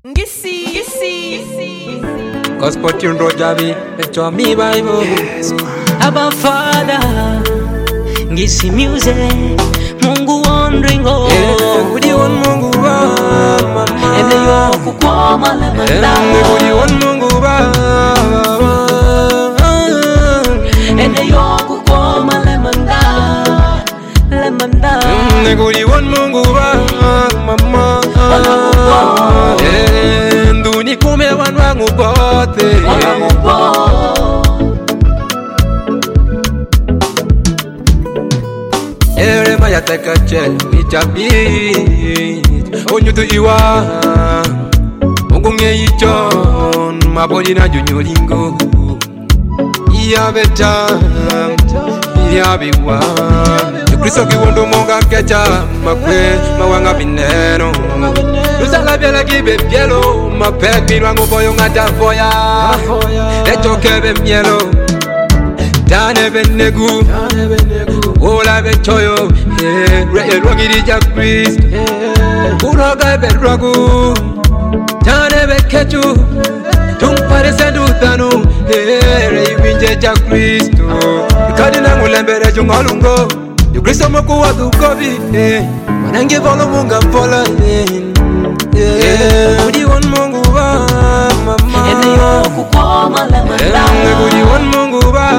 Gospel tune Roger B, it's on me Bible. Abba Father, Ngisi music, Mungu wandringo. Udi wan Mungu ba, mama. Ende yo kukwama lemanda. Udi wan Mungu ba, ende yo kukwama lemanda, lemanda. Udi wan Mungu ba, mama. Nduni kume wan wangu bote. Ere maya teka chel ichabi onyutu iwa Mungu ngeichon mabodi na junyolingo iya beta iya biwa Kristo kiwondo monga kecha makwe mawanga bineno Usala biela kibe bielo mapek wangu boyo ngata foya echo kebe mielo Dane benegu Ola bechoyo Re rogiri ja Christ Uroga berrogu Dane bekechu Tumpare sendu thanu Re winje ja Christ Kadina ngulembere chungolungo Yu Kristo moku wadu kobi Wanangi volo munga mpola Udi wan Mungu ba mama Ende yo kukwama lemanda. Udi wan Mungu ba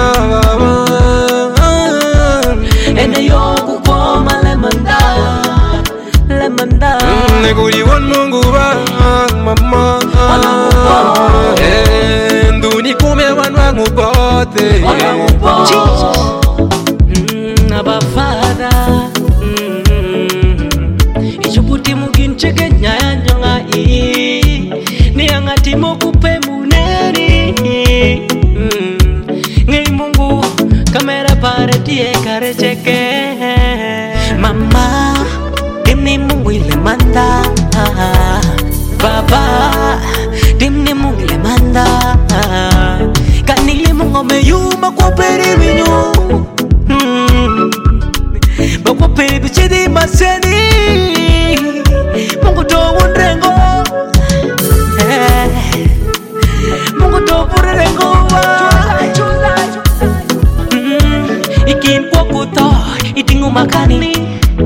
Ende yo kukwama lemanda, lemanda. Udi wan Mungu ba mama Nduni kume wan wangu bote Abba Father, ichuputi mugincheke nyaya nyonga i ni angati mokupe muneri Ngei Mungu kamera pare tie kare cheke Mama dimni Mungu ile manda Baba dimni Mungu ile manda Kanili Mungu meyuma kwa peri minyo Bakwa peri bichidi maseni Mungu to wundrengo Mungu to wundrengo Ikin kwa kuto itingu makani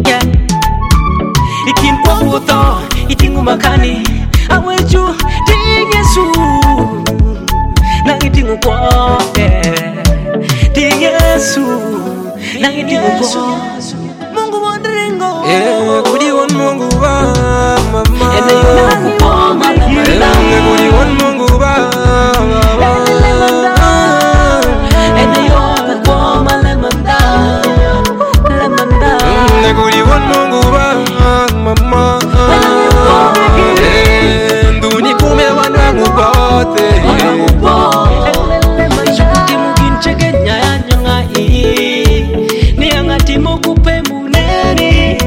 Ikin kwa kuto itingu makani Aweju ting Yesu Nang itingu kwa ting Yesu Nang itingu kwa Mungu wandringo Udi wan Mungu ba mama Ende yo kukwama lemanda. Udi wan Mungu ba Ende yo kukwama lemanda, lemanda. Udi wan Mungu ba mama Nduni kume wan wangu bote Ichuputi mugincheke nyaya nyonga i ni angati mokupe muneri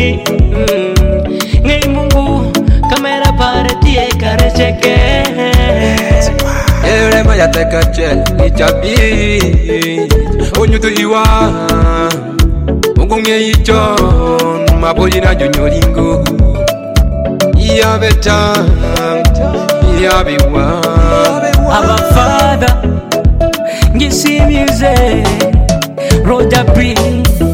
Ngei Mungu kamera pare tie kare cheke Ere maya teka chel ichabi onyutu iwa Mungu ngeichon mabodi na junyolingo iya beta iya biwa Abba Father, Ngisi music, Roger B.